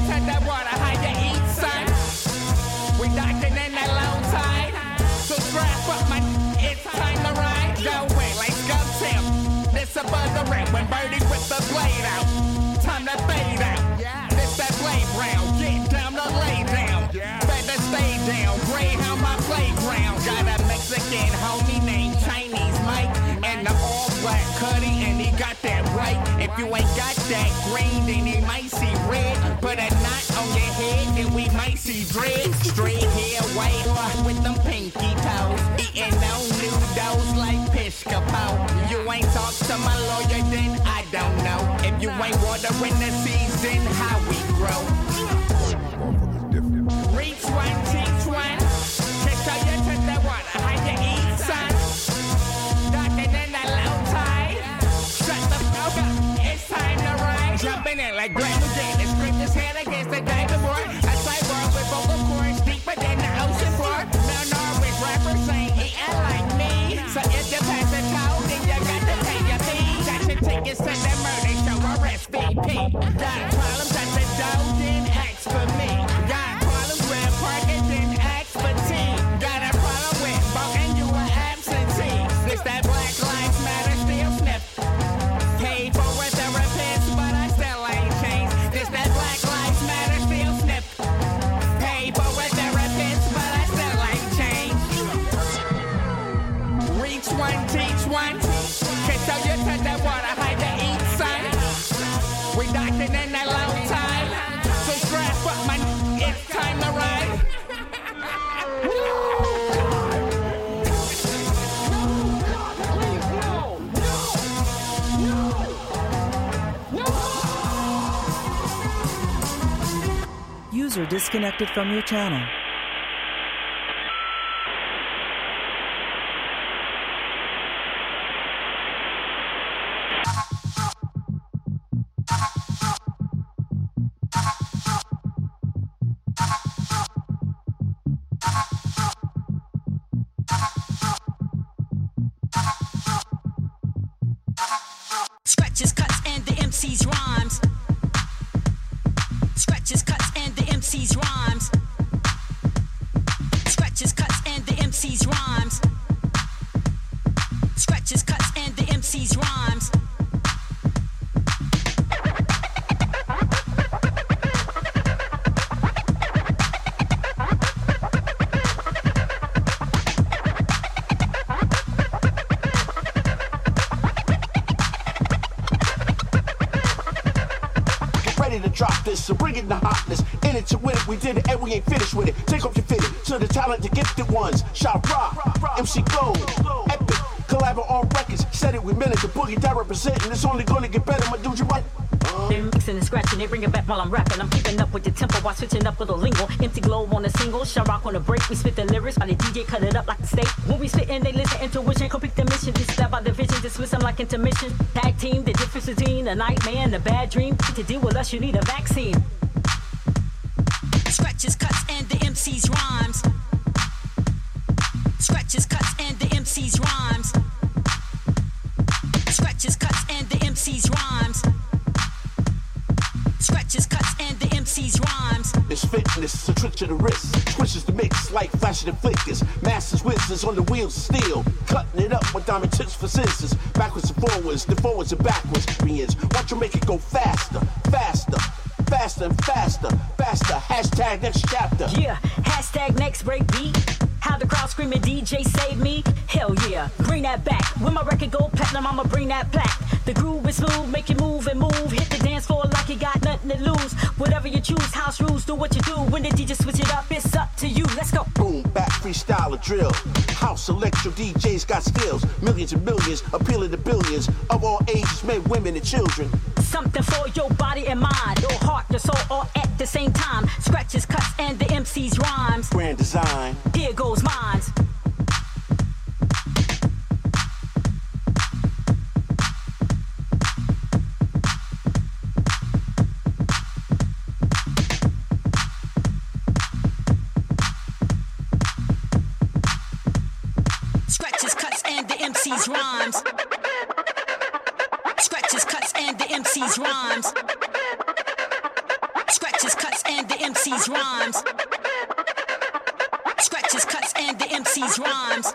to the water, how you eat, son? We docking in that low tide. So strap up, man, it's time to ride. Go away, let's go, Tim. This a buzzer rap when Birdie whip the blade out. Time to fade out. This that blade round. Get down to lay down. Better stay down. Greyhound my playground. Got a Mexican homie named Chinese Mike. And the all black Cuddy, and he got that right. If you ain't got that green, then he might see red. Put a knot on your head, and we might see dread. Straight hair, white with them pinky toes. Eating no noodles like Piscopo. You ain't talk to my lawyer, then I don't know. If you ain't watering the seeds, then how we grow. Reach one, teach one. Can show you to the water, how you eat, son. Docking in that low tide. Shut the fuck up, it's time to ride. Jumping in like Greg Louganis. Scrape his head against the dashboard. A cyborg with vocal cords deeper than the ocean floor. Mel Norwich rappers ain't eating like me. So if you pass the toe, then you got to pay your fee. Got your tickets to the murder show or SVP. Got problems at the door, then ask for me. Got problems with parking, then ask for tea. Got a problem with voting, you an absentee. This that Black Lives Matter still sniff. Paid for a therapist, but I still ain't changed. This that Black Lives Matter still sniff. Paid for a therapist, but I still ain't changed. Reach one, teach one. Can show you to the water, how you eat, son. We docking in that low tide. So strap up, man, it's time to ride. User disconnected from your channel. Scratches, cuts, and the MC's rhymes. Scratches, cuts, and the MC's rhymes. Scratches, cuts, and the MC's rhymes. Scratches, cuts, and the MC's rhymes. Ready to drop this, so bring it the hotness. In it to win it, we did it and we ain't finished with it. Take off your fitted to the talented, gifted ones. Shot Rock, MC Gold, Epic, collabor on records. Said it, we meant it. The boogie that representing, it's only gonna get better. My dude, you right? They're mixing and scratching, they bring it back while I'm rapping. I'm keeping up with the tempo while switching up with the lingo. Empty globe on a single, Sharrock on a break. We spit the lyrics while the DJ cut it up like a steak. When we spit in, they listen, intuition, complete the mission. This step by division, dismiss them like intermission. Tag team, the difference between a nightmare and a bad dream. To deal with us, you need a vaccine. Scratches, cuts, and the MC's rhymes. Scratches, cuts, and the MC's rhymes. Scratches, cuts, and the MC's rhymes. Scratches, cuts, and the MC's rhymes. It's fitness, a trick to the wrist. Switches the mix like flashing and flickers. Masters, whizzes on the wheels of steel. Cutting it up with diamond tips for scissors. Backwards and forwards, the forwards and backwards. Watch you make it go faster, faster. Faster and faster, faster. Hashtag next chapter. Yeah, hashtag next break beat. How the crowd screaming, DJ save me. Hell yeah, bring that back. When my record go platinum, I'ma bring that plaque. The groove is smooth, make you move and move. Hit the dance floor like you got nothing to lose. Whatever you choose, house rules, do what you do. When the DJ switch it up, it's up to you. Let's go. Boom, back, freestyle, or drill. House electro DJs got skills. Millions and millions, appealing to billions. Of all ages, men, women, and children. Something for your body and mind. Your heart, your soul, all at the same time. Scratches, cuts, and the MC's rhymes. Grand design. Here goes mine. Scratches, cuts, and the MC's rhymes. Scratches, cuts, and the MC's rhymes. Scratches, cuts, and the MC's rhymes. Scratches, cuts, and the MC's rhymes.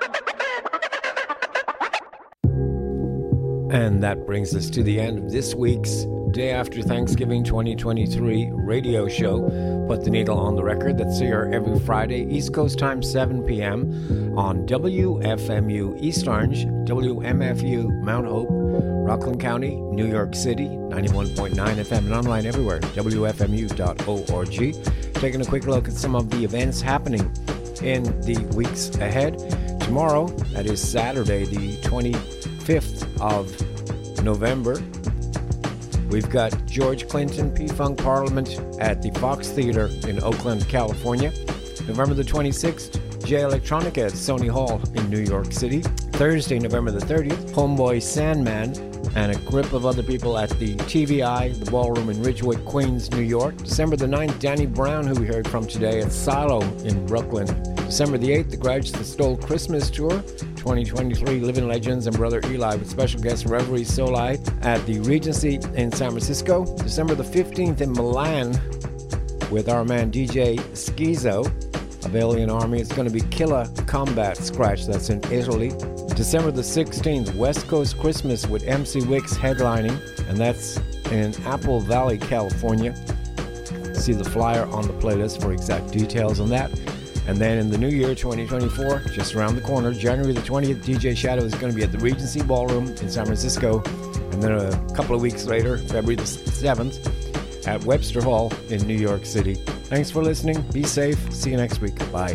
And that brings us to the end of this week's Day After Thanksgiving 2023 radio show. Put the Needle on the Record. That's here every Friday, East Coast time, 7 p.m. on WFMU East Orange, WMFU Mount Hope, Rockland County, New York City, 91.9 FM, and online everywhere, WFMU.org. Taking a quick look at some of the events happening in the weeks ahead. Tomorrow, that is Saturday, the 25th of November, we've got George Clinton P-Funk Parliament at the Fox Theater in Oakland, California. November the 26th, J Electronica at Sony Hall in New York City. Thursday, November the 30th, Homeboy Sandman and a grip of other people at the TVI, the Ballroom in Ridgewood, Queens, New York. December the 9th, Danny Brown, who we heard from today, at Silo in Brooklyn. December the 8th, The Grudge, The Stole Christmas Tour 2023, Living Legends and Brother Eli with special guest Reverie Soli at the Regency in San Francisco. December the 15th in Milan with our man DJ Schizo of Alien Army. It's going to be Killer Combat Scratch, that's in Italy. December the 16th, West Coast Christmas with MC Wicks headlining, and that's in Apple Valley, California. See the flyer on the playlist for exact details on that. And then in the new year, 2024, just around the corner, January the 20th, DJ Shadow is going to be at the Regency Ballroom in San Francisco. And then a couple of weeks later, February the 7th, at Webster Hall in New York City. Thanks for listening. Be safe. See you next week. Bye.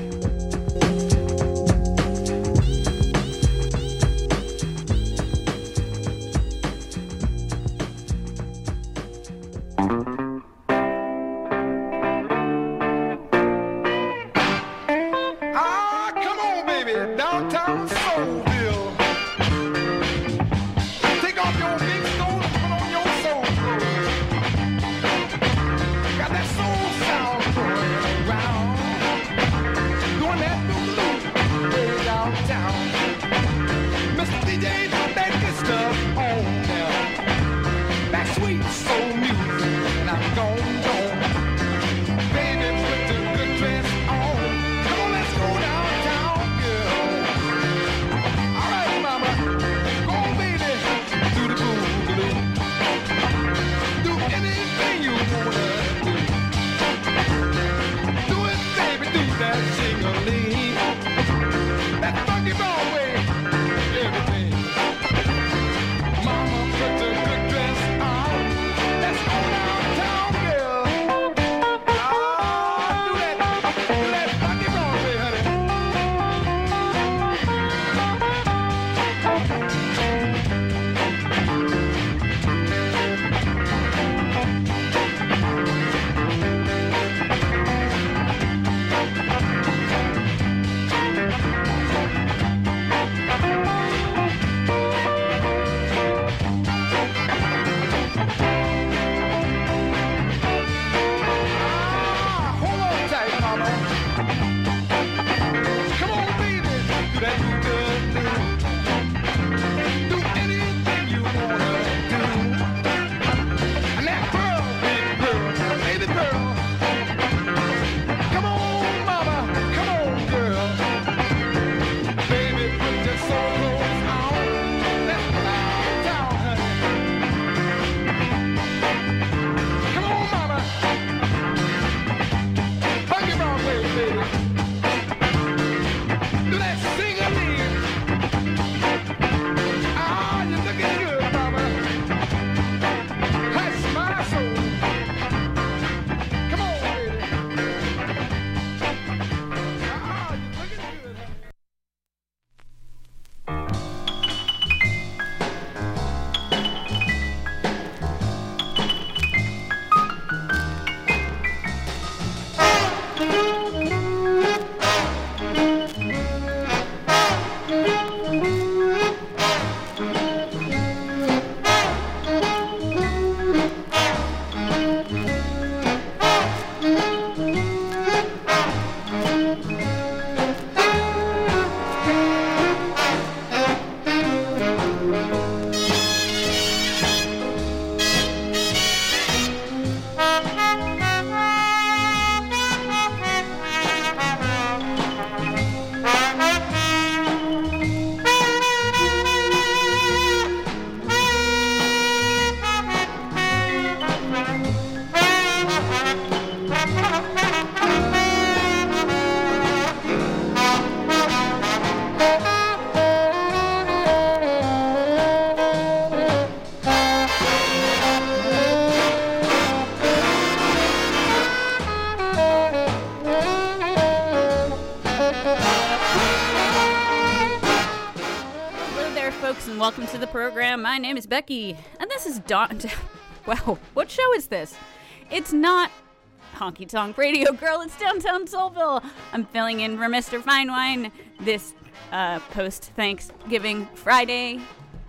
welcome to the program. My name is Becky, and this is Dawn. Wow, what show is this? It's not Honky Tonk Radio Girl, it's Downtown Soulville. I'm filling in for Mr. Finewine this post-Thanksgiving Friday.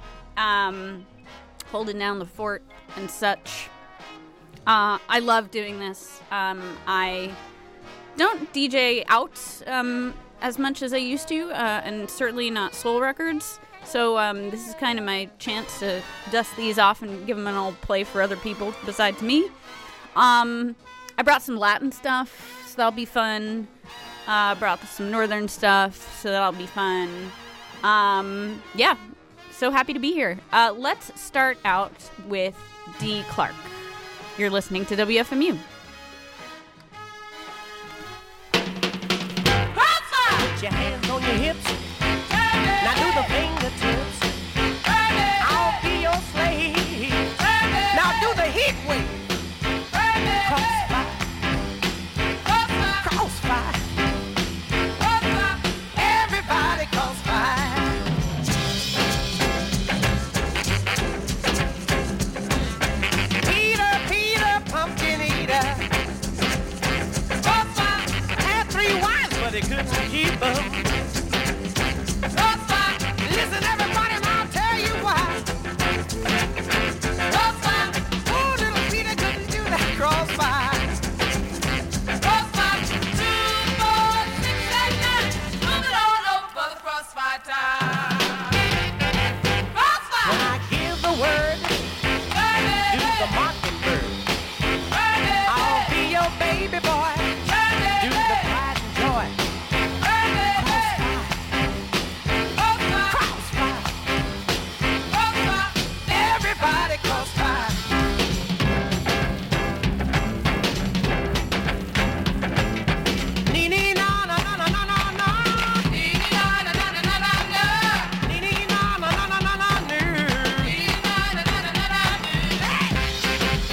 Holding down the fort and such. I love doing this. I don't DJ out as much as I used to, and certainly not soul records. So this is kind of my chance to dust these off and give them an old play for other people besides me. I brought some Latin stuff, so that'll be fun. Brought some Northern stuff, so that'll be fun. Yeah, so happy to be here. Let's start out with Dee Clark. You're listening to WFMU. Put your hands on your hips. Now do the fingertips. I'll be your slave. Now do the heat wave. Crossfire. Everybody crossfire. Peter, pumpkin eater. Crossfire had 3 wives, but he couldn't keep them. Listen, everybody, and I'll tell you why. Crossfire. Oh, little Peter couldn't do that crossfire. Crossfire. 2, 4, 6, 8, 9. Move it all over for the crossfire time. Crossfire. When I give the word, do the mockingbird. I'll be your baby boy. Do the pride and joy. Everybody crossfire. Nee nee na na na na na na na. Nee nee na na na na na na na. Nee nee na na na na na na na. Nee na na na na na na.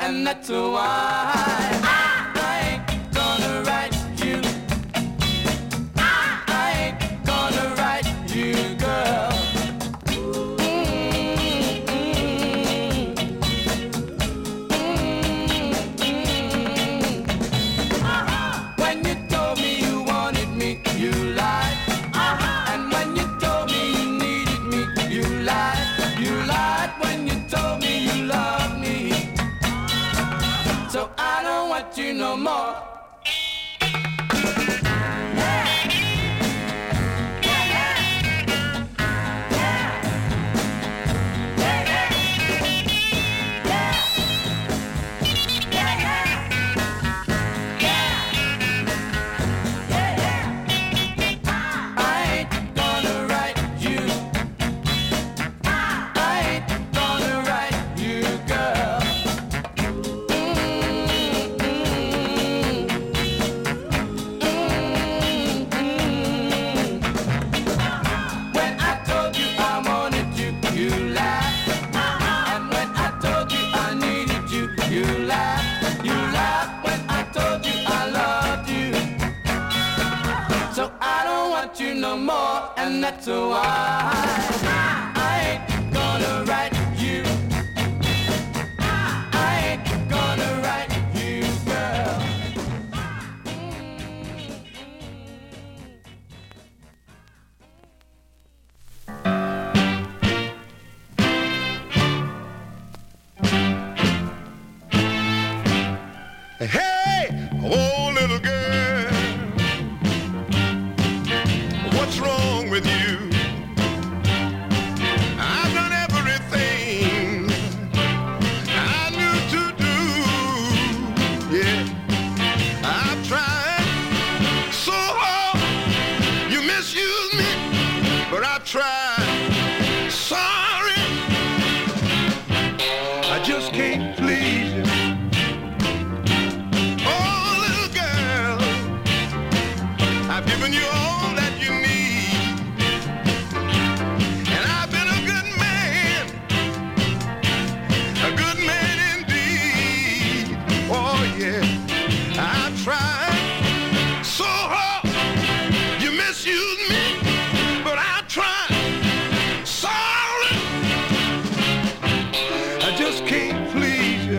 and that's why I ain't gonna write you. I ain't gonna write you, girl. When you told me you wanted me, you lied. And when you told me you needed me, you lied. You lied when you told me you loved me. So I don't want you no more. No more, and that's why I ain't gonna write you. I ain't gonna write you, girl. Hey, oh little girl, what's wrong with you? I've done everything I knew to do. Yeah, I've tried so hard. You misuse me, but I tried. Sorry, I just can't please you. Oh, little girl, I've given you all that you need, and I've been a good man indeed. Oh yeah, I've tried so hard. You misuse me, but I tried. Sorry, I just can't please you.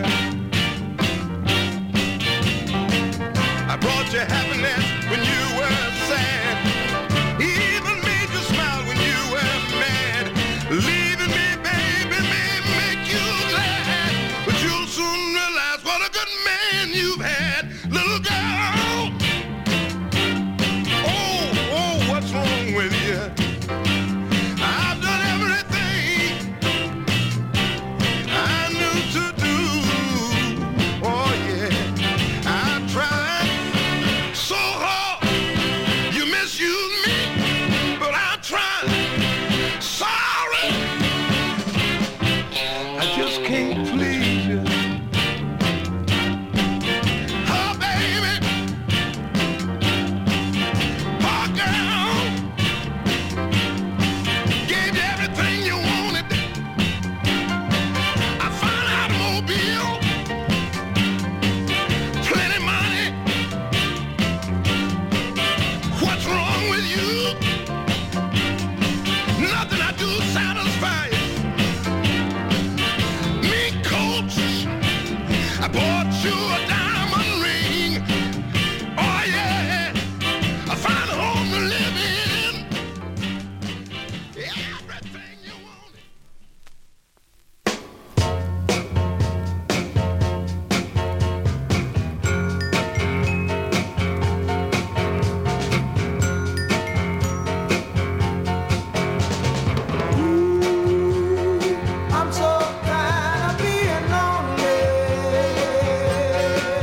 I brought you happiness when you were sad, even made you smile when you were mad. Leaving me, baby, may make you glad, but you'll soon realize what a good man you've had, little girl. Oh, what's wrong with you? I've done everything I knew to do. Oh yeah, I've tried so hard. You misuse me, but I tried. Sorry, I just can't please you. Oh baby, oh girl, gave you everything you wanted. I found out mobile, plenty money. What's wrong with you? Nothing I do satisfy you. Mink coats, I bought you a diamond ring. Oh yeah, I found a home to live in. Everything you wanted. I'm so tired of being lonely.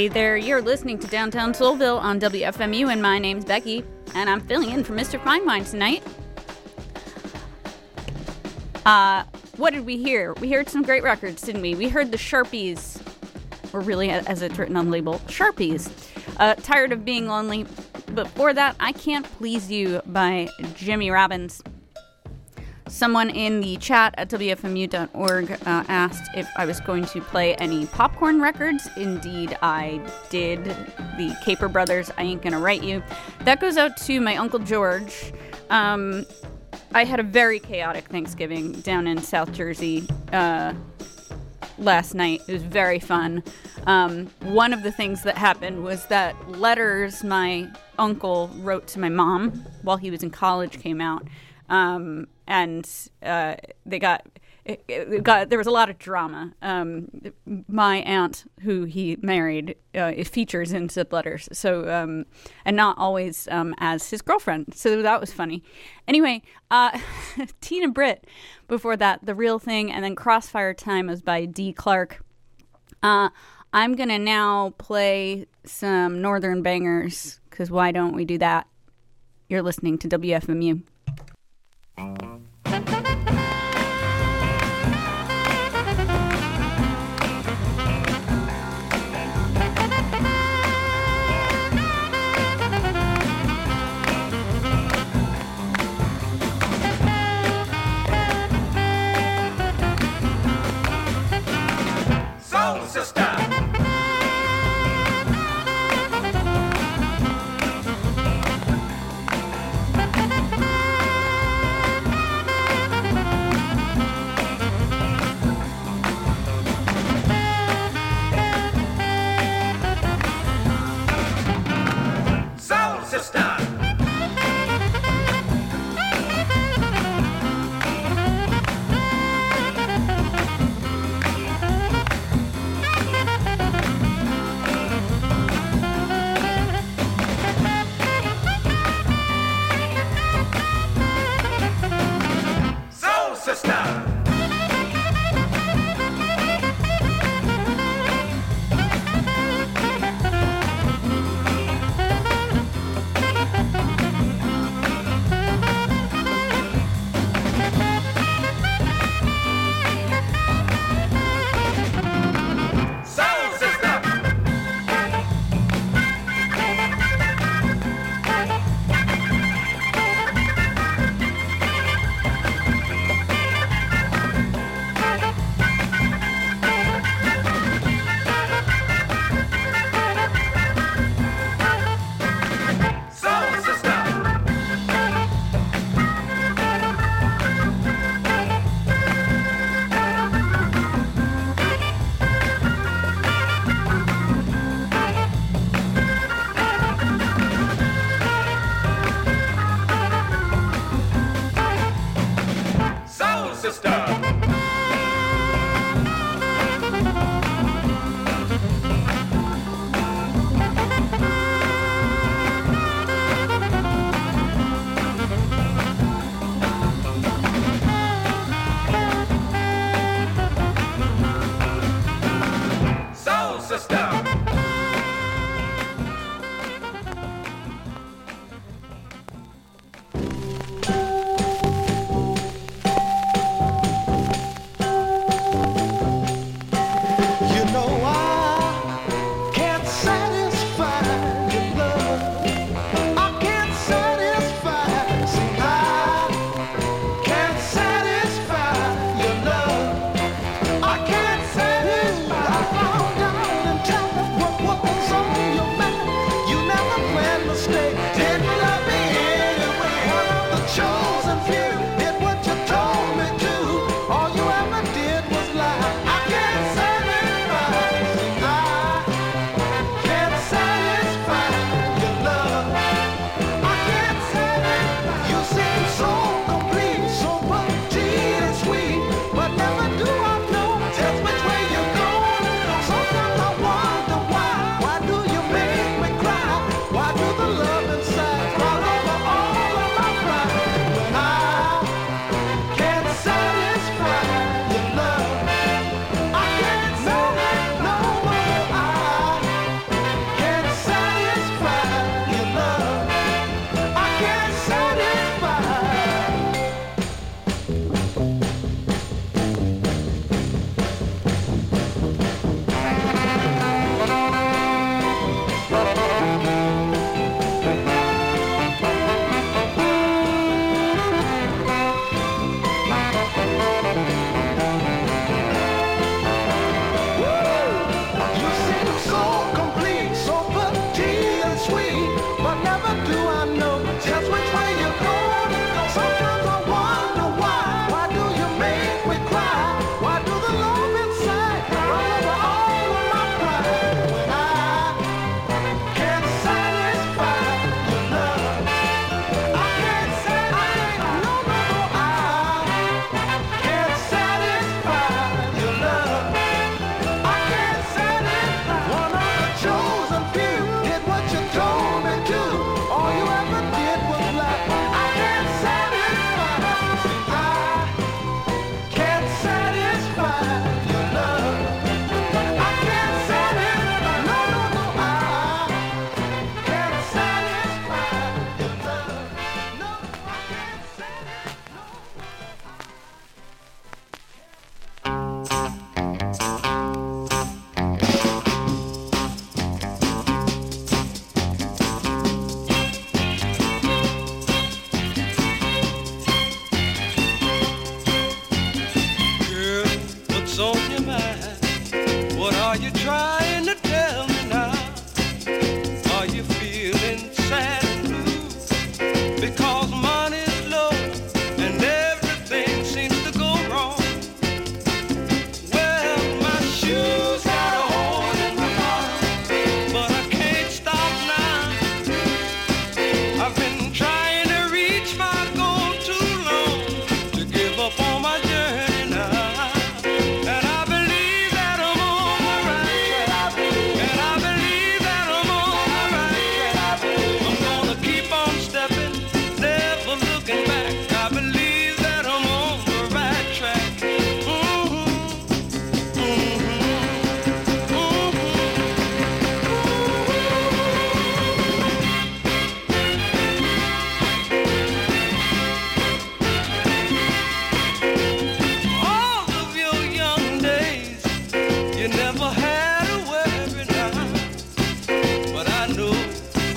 Hey there, you're listening to Downtown Soulville on WFMU, and my name's Becky, and I'm filling in for Mr. Fine Wine tonight. What did we hear? We heard some great records, didn't we? We heard the Sharpies, or really, as it's written on the label, Sharpies. Tired of Being Lonely. Before that, I Can't Please You by Jimmy Robbins. Someone in the chat at WFMU.org asked if I was going to play any Popcorn records. Indeed, I did. The Caper Brothers, I Ain't Gonna Write You. That goes out to my Uncle George. I had a very chaotic Thanksgiving down in South Jersey last night. It was very fun. One of the things that happened was that letters my uncle wrote to my mom while he was in college came out. And there was a lot of drama. My aunt, who he married, it features in said letters. So, and not always as his girlfriend. So that was funny. Anyway, Tina Britt. Before that, The Real Thing, and then Crossfire Time was by Dee Clark. I'm gonna now play some Northern bangers, because why don't we do that? You're listening to WFMU. Soul Sister. Soul Sister. Soul Sister.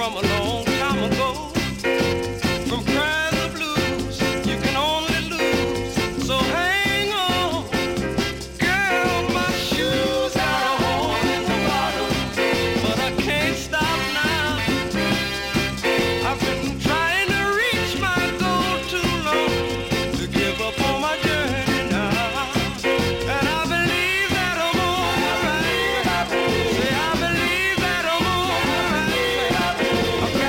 from a long time ago. From crying the blues, you can only lose. So hang on, girl, my shoes got a hole in the bottom, but I can't stop now. I've been trying to reach my goal too long to give up on my journey now. And I believe that I'm alright. Say I believe that I'm alright. I've got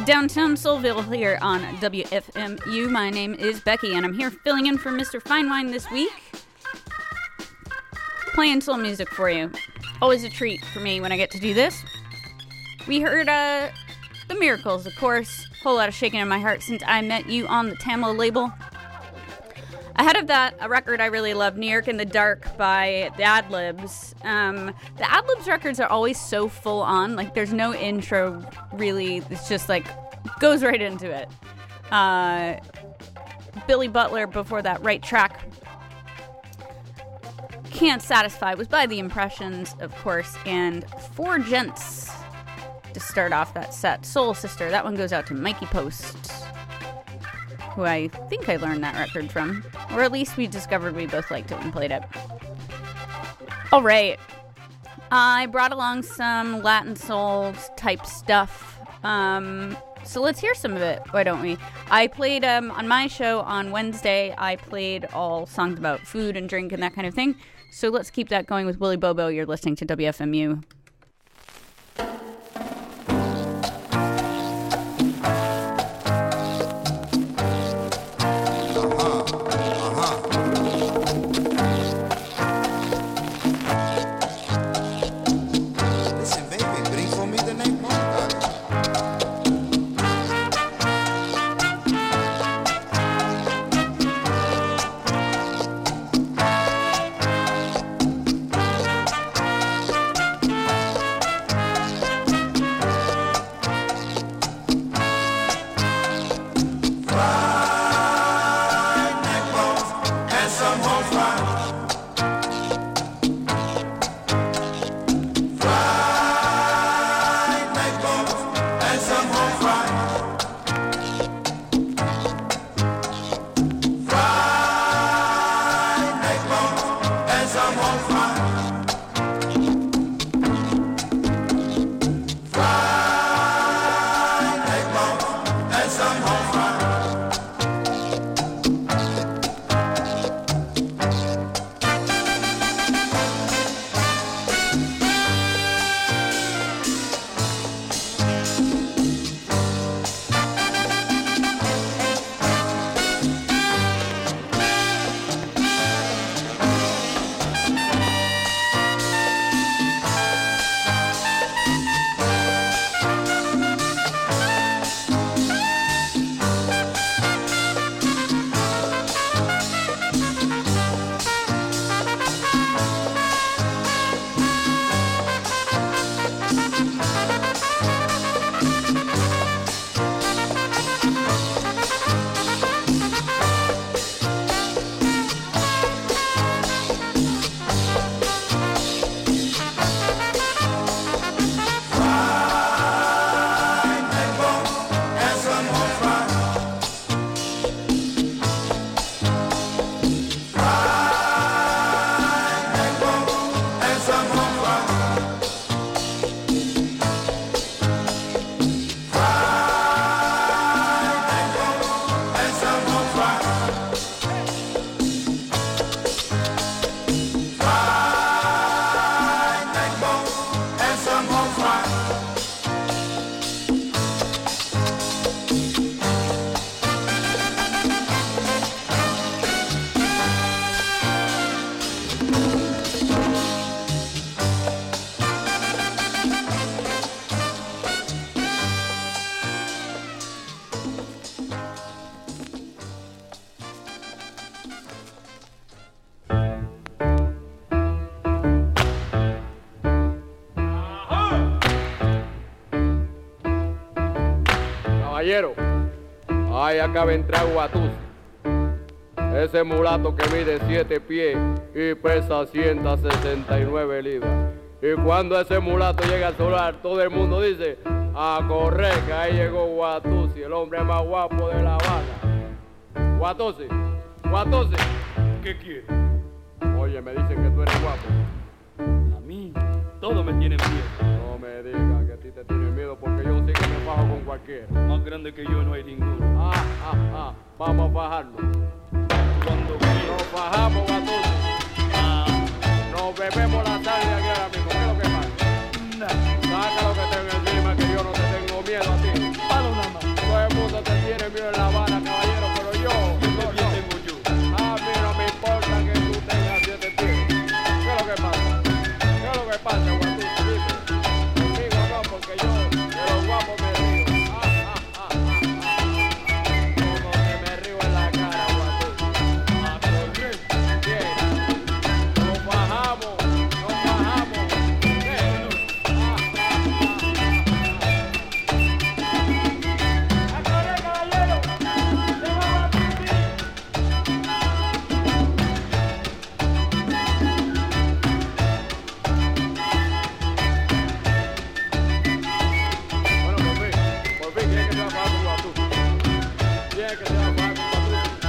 Downtown Soulville here on WFMU. My name is Becky, and I'm here filling in for Mr. Finewine this week. Playing soul music for you. Always a treat for me when I get to do this. We heard The Miracles, of course. Whole lot of shaking in my heart since I met you on the Tamla label. Ahead of that, a record I really love, New York in the Dark by the Adlibs. The Adlibs records are always so full on. Like, there's no intro, really. It's just, like, goes right into it. Billy Butler, before that, Right Track. Can't Satisfy was by The Impressions, of course, and Four Gents to start off that set. Soul Sister, that one goes out to Mikey Post, who I think I learned that record from. Or at least we discovered we both liked it and played it. All right. I brought along some Latin soul type stuff. So let's hear some of it. Why don't we? I played, on my show on Wednesday, I played all songs about food and drink and that kind of thing. So let's keep that going with Willie Bobo. You're listening to WFMU. Ay, acaba de entrar Guatuz, ese mulato que mide 7 pies y pesa 169 libras. Y cuando ese mulato llega al solar, todo el mundo dice, a correr, que ahí llegó Guatuz, el hombre más guapo de La Habana. Guatuz, ¿qué quieres? Oye, me dicen que tú eres guapo. A mí, todo me tiene miedo. No me digas que a ti te tienen miedo, porque yo sí que me fajo con cualquiera. Más grande que yo no hay ninguno. Vamos a fajarnos. Cuando quieras. Nos fajamos, Guatuz. Nos bebemos la tarde aquí ahora mismo. ¿Qué es lo que pasa? Nada. Saca lo que tengo encima, que yo no te tengo miedo a ti. Palo nada más. es que se va a pagar con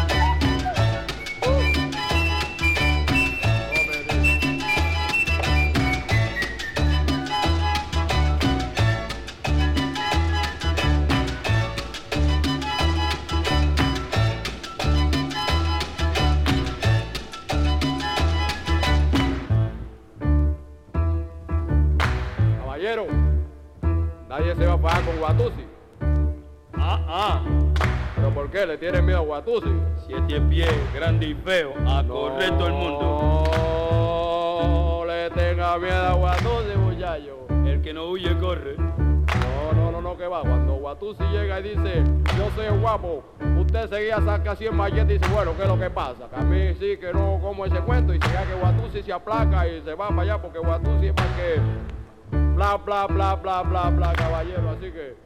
Caballero, nadie se va a pagar con Watusi. ¿Pero por qué? ¿Le tienen miedo a Watusi? 7 pies, grande y feo, a correr todo el mundo. No le tenga miedo a Watusi, muchacho. El que no huye, corre. No, que va. Cuando Watusi llega y dice, yo soy guapo, usted seguía saca 100 malletas y dice, bueno, ¿qué es lo que pasa? Que a mí sí que no como ese cuento y se vea que Watusi se aplaca y se va para allá porque Watusi es más que bla, bla, bla, bla, bla, bla, caballero. Así que...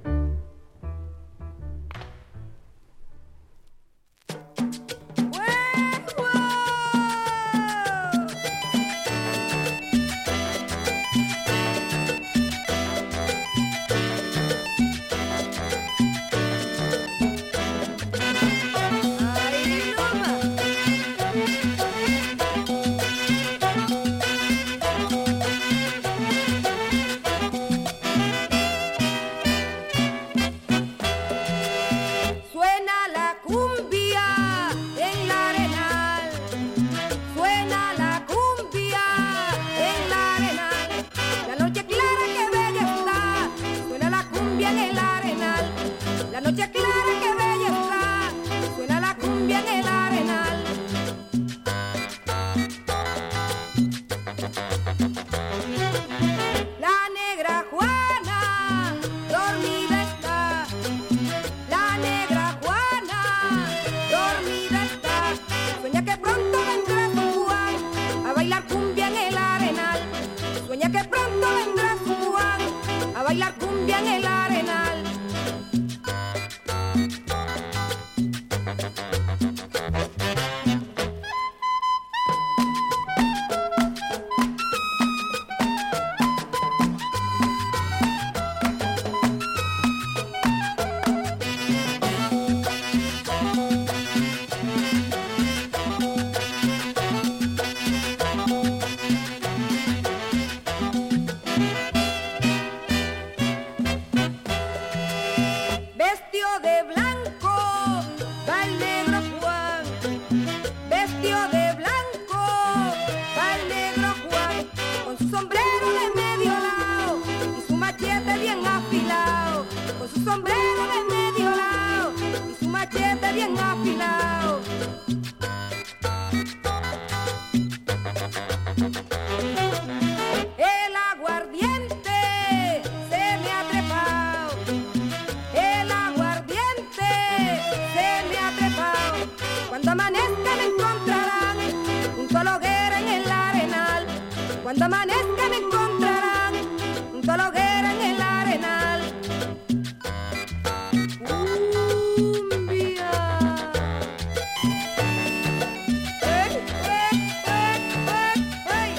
Cuando amanezca me encontrarán junto a la hoguera en el arenal. Cumbia. Hey, hey, hey, hey, hey.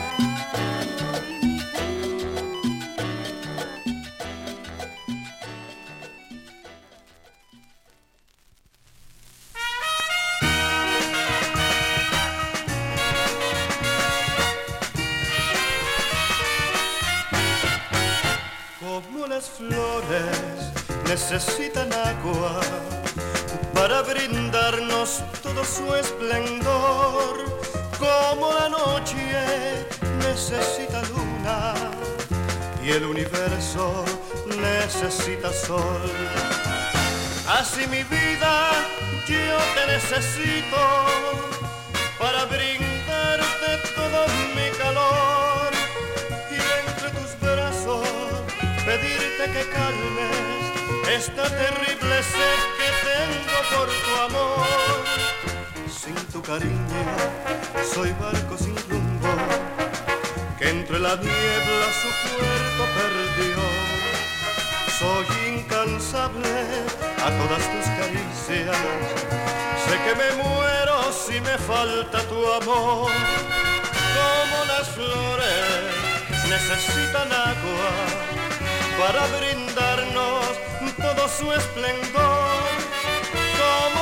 Como las flores necesitan agua para brindarnos todo su esplendor, como la noche necesita luna y el universo necesita sol. Así mi vida yo te necesito para brindarte todo mi calor y entre tus brazos pedirte que calmes esta terrible sed que tengo por tu amor. Sin tu cariño soy barco sin rumbo que entre la niebla su puerto perdió. Soy incansable a todas tus caricias, sé que me muero si me falta tu amor. Como las flores necesitan agua para brindarnos todo su esplendor, como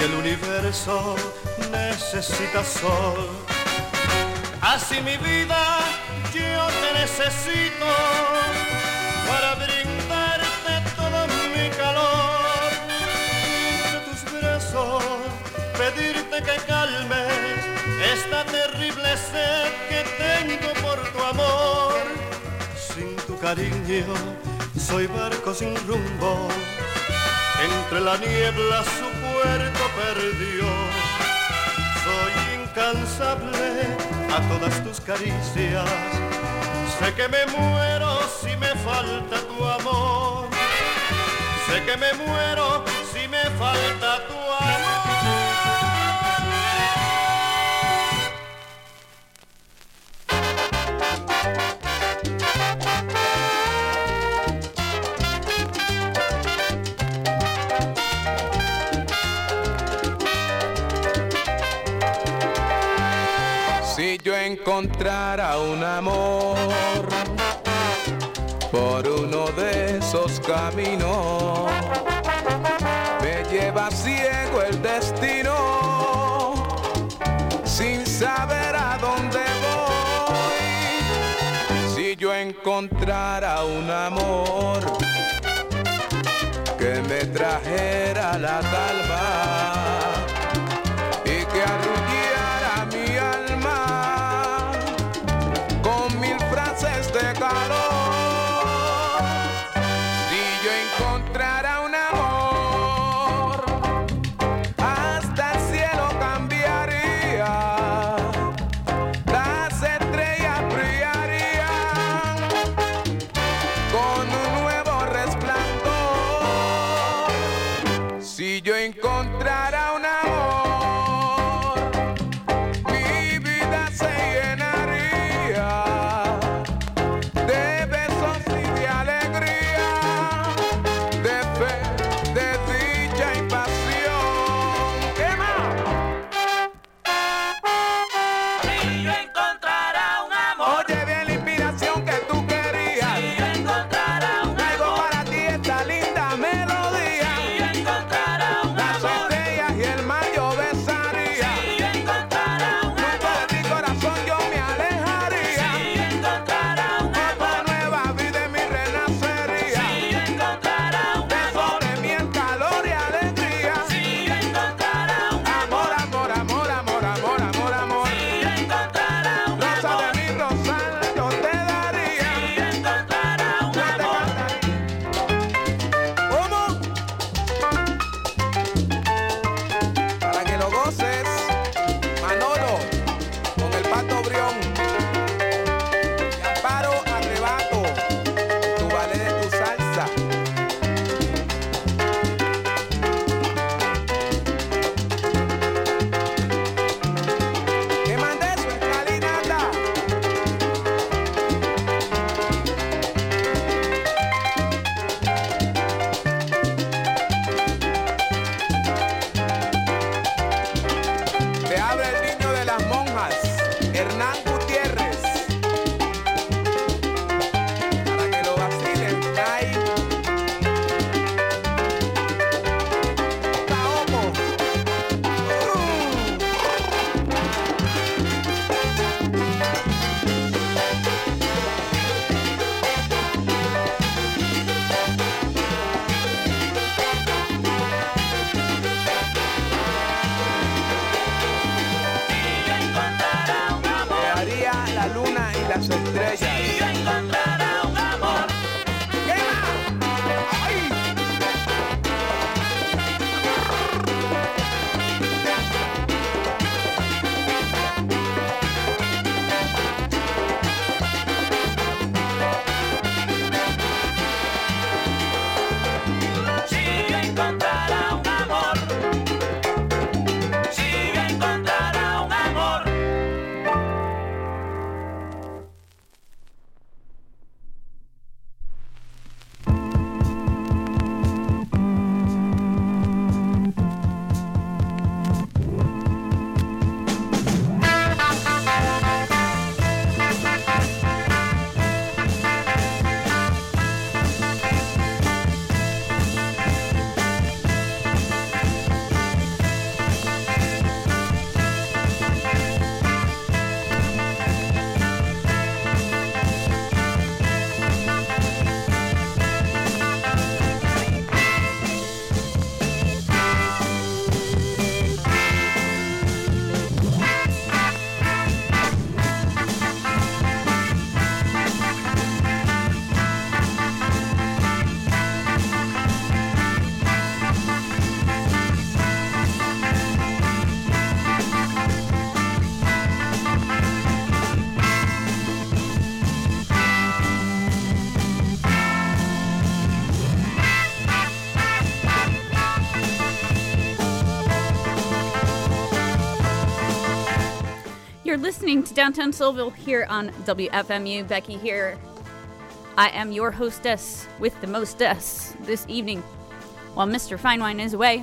el universo necesita sol. Así mi vida yo te necesito para brindarte todo mi calor. De tus brazos pedirte que calmes esta terrible sed que tengo por tu amor. Sin tu cariño soy barco sin rumbo, entre la niebla su puerto perdió. Soy incansable a todas tus caricias, sé que me muero si me falta tu amor, sé que me muero si me falta tu amor. Si yo encontrara un amor por uno de esos caminos, me lleva ciego el destino, sin saber a dónde voy. Si yo encontrara un amor que me trajera la calma y que arrullara mi alma con mil frases de calor. Si yo encontrara un amor, hasta el cielo cambiaría, las estrellas brillarían con un nuevo resplandor. Si yo encontrara un amor, mi vida se llenaría de besos y de alegría, de fe, de dicha y pasión. ¿Qué más? Si yo encontrara un amor, Oye bien la inspiración que tú querías. si yo encontrara un Traigo amor, para ti esta linda melodía. si yo encontrara un Las amor, estrellas y el mar yo besaría. si yo encontrara un Nunca amor, de ti corazón yo me alejaría. si yo encontrara un Otra amor, nueva vida en mi renacería. si yo encontrara un Beso amor, de miel, calor y alegría. si yo encontrara un Amor, amor, amor, amor, amor, amor, amor. si yo encontrara un Rosa amor, de mi rosal yo te daría. si yo encontrara un Yo te amor. cantaría. ¿Cómo? Para que lo goces, Manolo, con el Pato Brión. Y Amparo Arrebato, tu ballet de tu salsa. Que mande su escalinata. Te habla el niño de las monjas, Hernán Gutiérrez. Para que lo vacilen, ahí. Caomo. Si yo encontrara un amor, Te haría la luna y las estrellas. si yo encontrara un amor, ¿Qué más? ¡Ay! si yo encontrara un amor, si yo encontrara un amor. You're listening to Downtown Soulville here on WFMU. Becky here. I am your hostess with the mostess this evening while Mr. Finewine is away.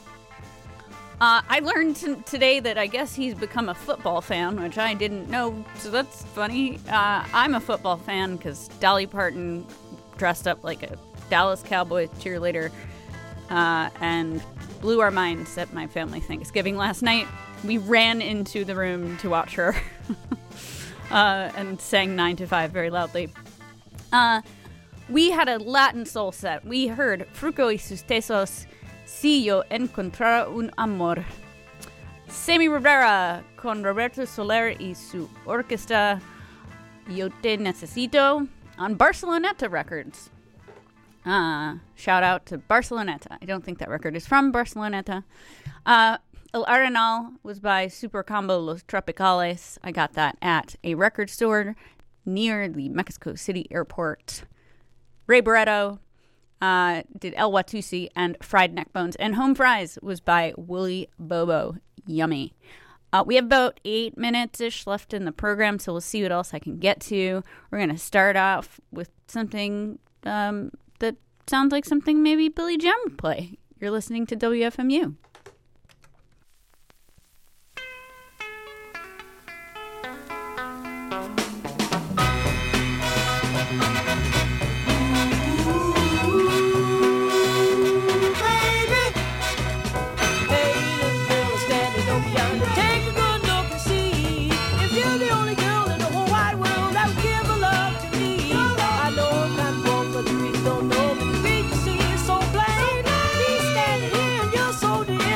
I learned today that I guess he's become a football fan, which I didn't know, so that's funny. I'm a football fan because Dolly Parton dressed up like a Dallas Cowboys cheerleader and blew our minds at my family Thanksgiving last night. We ran into the room to watch her and sang 9 to 5 very loudly. We had a Latin soul set. We heard Fruco y sus tesos, Si yo encontrara un amor. Sammy Rivera con Roberto Soler y su orquesta Yo te necesito on Barceloneta Records. Shout out to Barceloneta. I don't think that record is from Barceloneta. El Arenal was by Super Combo Los Tropicales. I got that at a record store near the Mexico City airport. Ray Barretto did El Watusi and Fried Neck Bones. And Home Fries was by Willie Bobo. Yummy. We have about 8 minutes-ish left in the program, so we'll see what else I can get to. We're going to start off with something that sounds like something maybe Billy Joe would play. You're listening to WFMU. Don't know, but the reason you see it so plain. He's standing here and you're so damn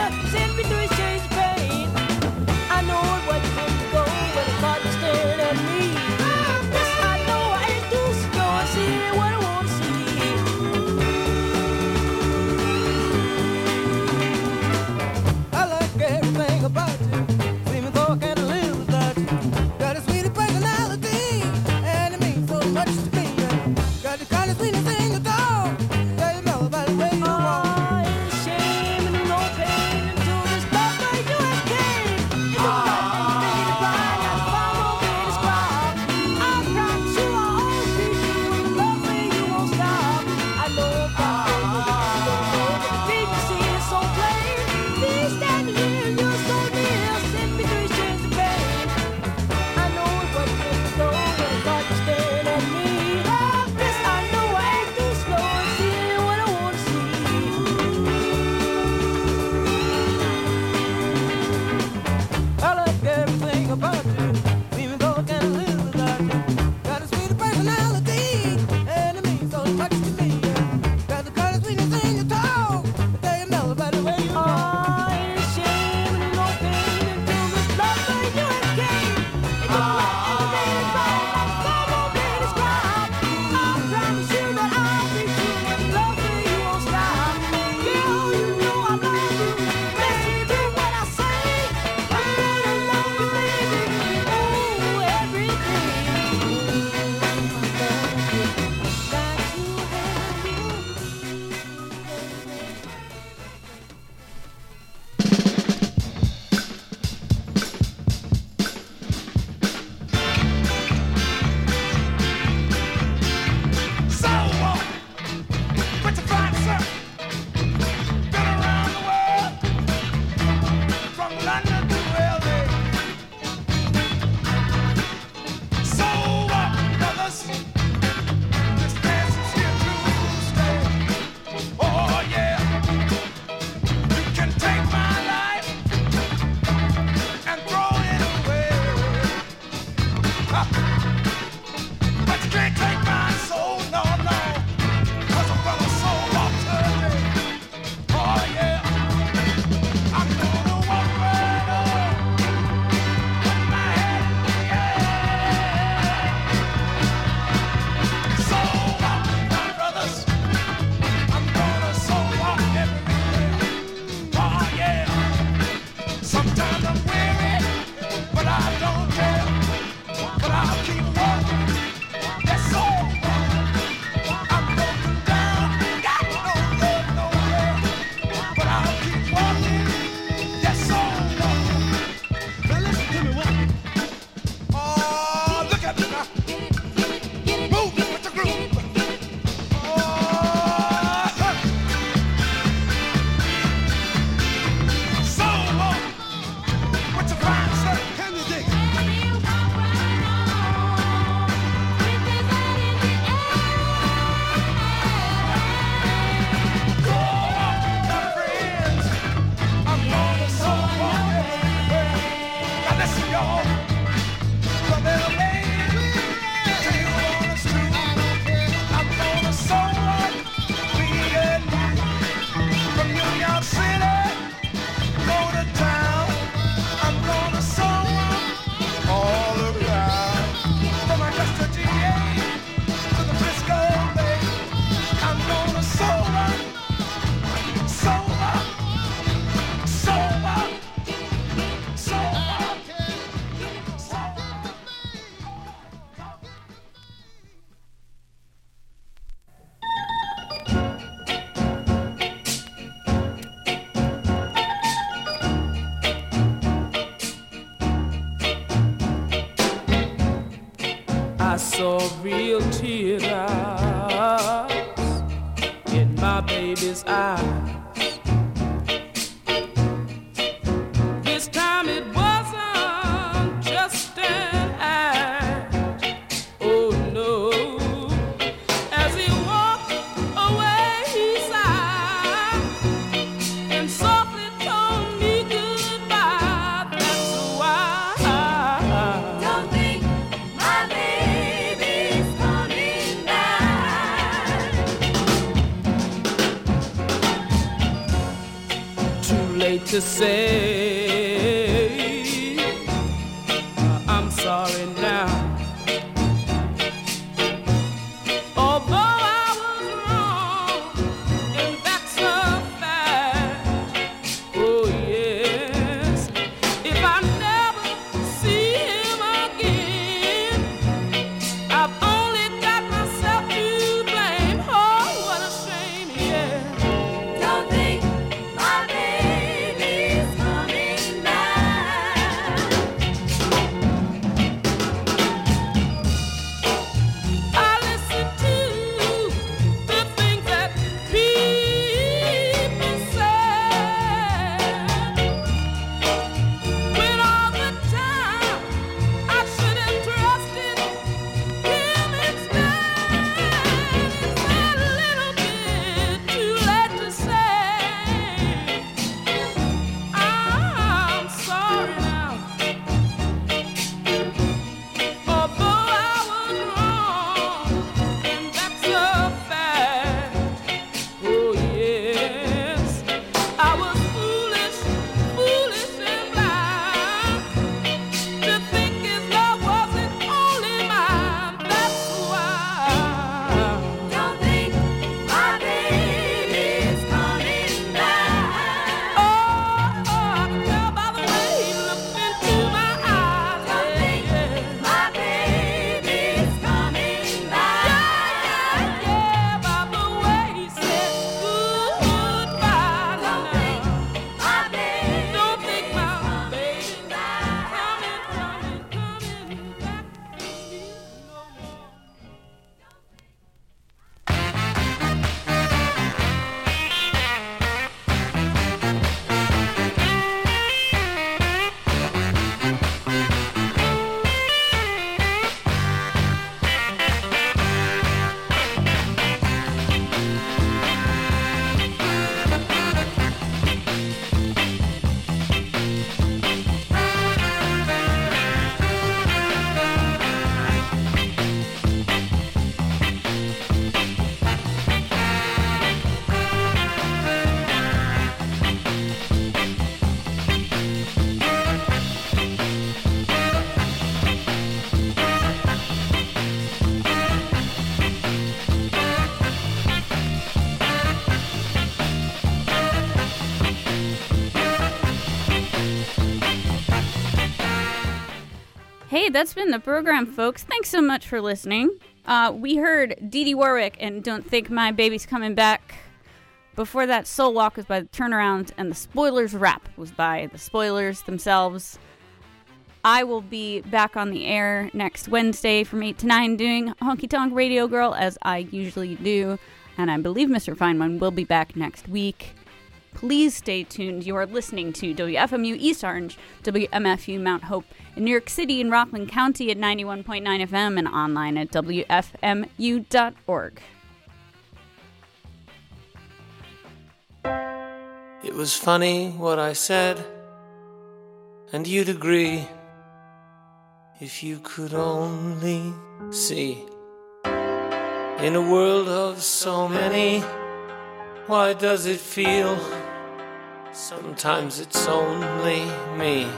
real teardrops in my baby's eyes. This time it wasn't just an act. Oh no. As he walked away, he sighed and softly told me goodbye. That's why. Don't think my baby's coming back. Too late to say I'm sorry now. Although I was wrong, and that's a fact. Oh yes, if I never see him again, I've only got myself to blame. Oh, what a shame, yeah. Don't think my baby's coming back. I listen to the things that people say, when all the time I should have trusted him instead. It's a little bit too late to say I'm sorry now. Although I was wrong, and that's a fact. Oh yes, I was foolish and blind to think his love wasn't only mine. That's why. Don't think my baby's coming back. Oh, I can tell by the way he looked into my eyes. Don't think my baby's coming back. Yeah, by the way he said goodbye. Don't think my baby's Don't think my baby's back. coming back, baby, no more. Hey, that's been the program, folks. Thanks so much for listening. We heard Dee Dee Warwick and Don't Think My Baby's Coming Back. Before that, Soul Walk was by the Turnaround, and the Spoilers rap was by the Spoilers themselves. I will be back on the air next Wednesday from 8 to 9 doing Honky Tonk Radio Girl, as I usually do. And I believe Mr. Feynman will be back next week. Please stay tuned. You are listening to WFMU East Orange, WMFU Mount Hope in New York City and Rockland County at 91.9 FM and online at WFMU.org. It was funny what I said, and you'd agree if you could only see. In a world of so many, why does it feel sometimes it's only me?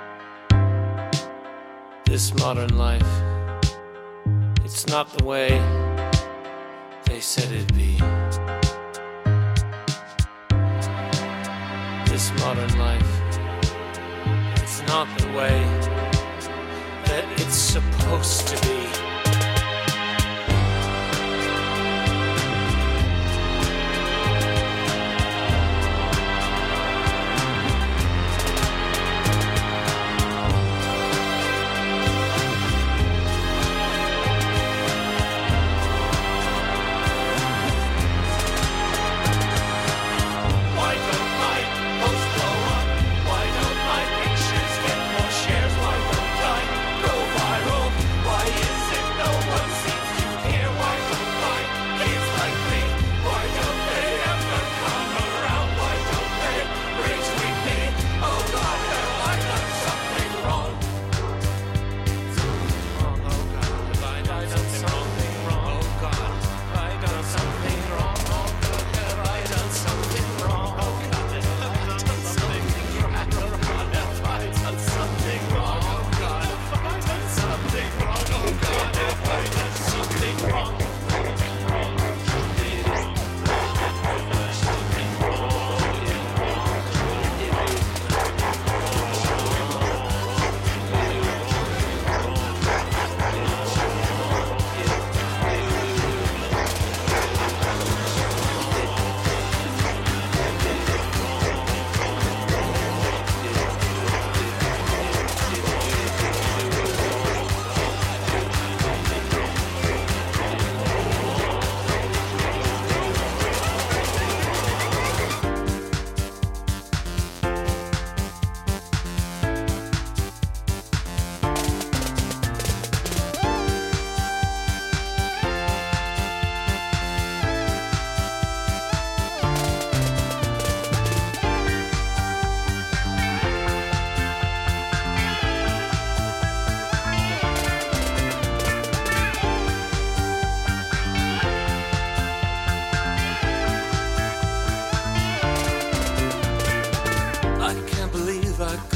This modern life, it's not the way they said it'd be. This modern life, it's not the way that it's supposed to be.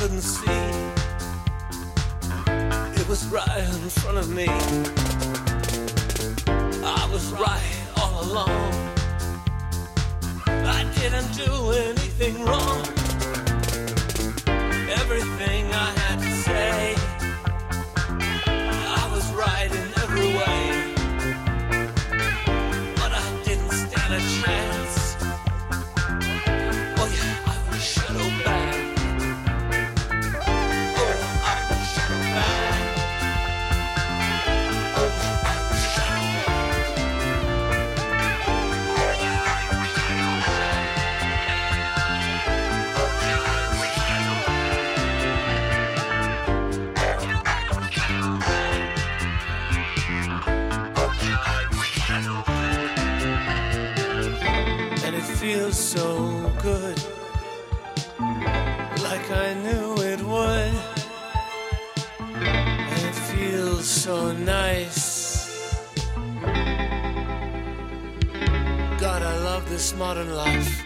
couldn't see. It was right in front of me. I was right all along. I didn't do anything wrong. Everything I had to say, I was right in every way. But I didn't stand a chance. Oh yeah, I was shadow bad. Oh, I was shadow bad. Oh, I was shadow and it feels so good, like I knew it would. And it feels so nice. God, I love this modern life.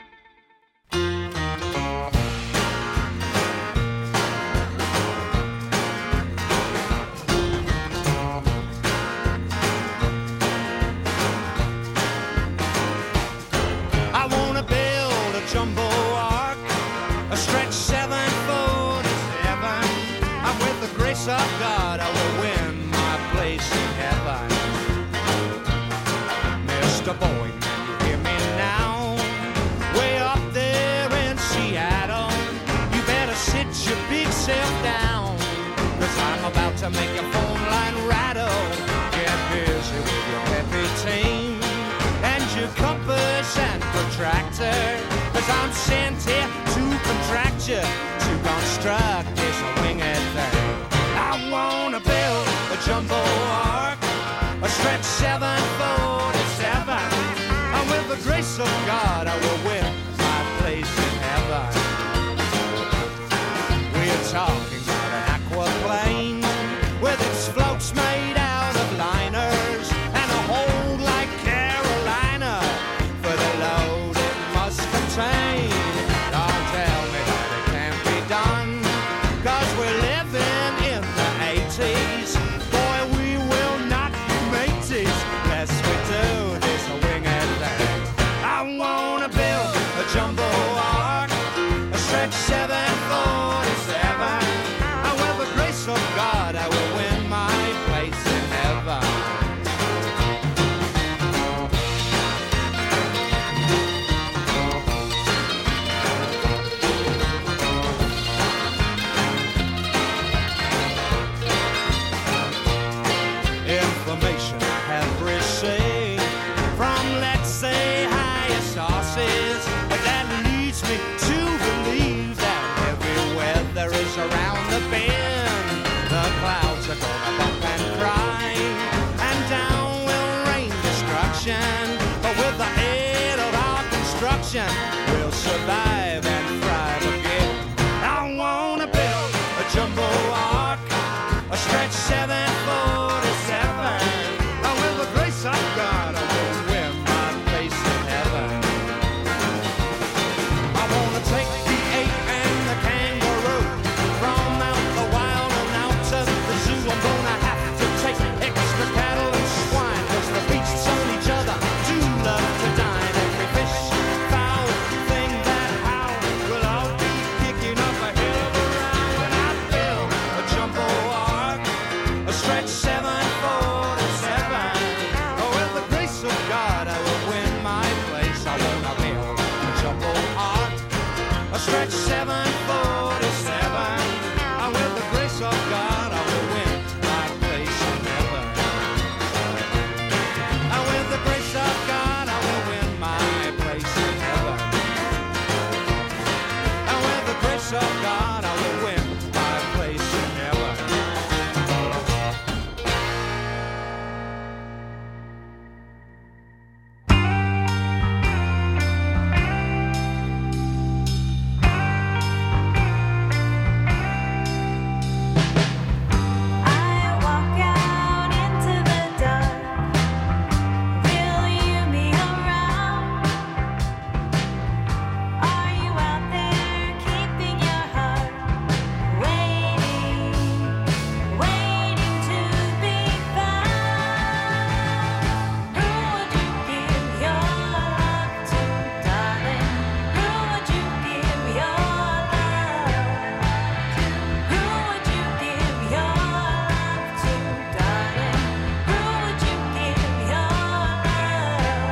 I wanna build a jumbo ark, a stretch 747. And with the grace of God, I will win my place in heaven. Mr. Boeing, can you hear me now? Way up there in Seattle, you better sit your big self down, 'cause I'm about to make your phone line rattle. Get busy with your peppy team and your compass and protractor, 'cause I'm sent here to contract you, to construct this winged thing. I wanna build a jumbo ark, a stretch 747, and with the grace of God I will win my place in heaven. We're talking about an aquaplane with its floats made out of liners and a hold like Carolina for the load it must contain. Don't tell me that it can't be done, 'cause we're living in the 80s. Boy, we will not be mateys unless we do this winged thing. I wanna build a jumbo ark, a stretch 747, and with the grace of God I will win my place in heaven. Information I have received from, let's say, higher sources that leads me to believe that everywhere there is around the bend, the clouds are gonna bump and cry, and down will rain destruction. But with the aid of our construction, we'll survive and thrive again. I wanna build a jumbo ark, a stretch 747, and with the grace of God I will win my place in heaven. I wanna take the ape and the kangaroo from out the wild and out to the zoo. I'm gonna have to take extra cattle and swine, 'cause the beasts on each other do love to dine. Every fish, fowl, thing that howl will all be kicking up a hill of a round when I build a jumbo ark, a stretch 747. Oh, with the grace of God I will win my place. I wanna build a jumbo ark, a stretch 747.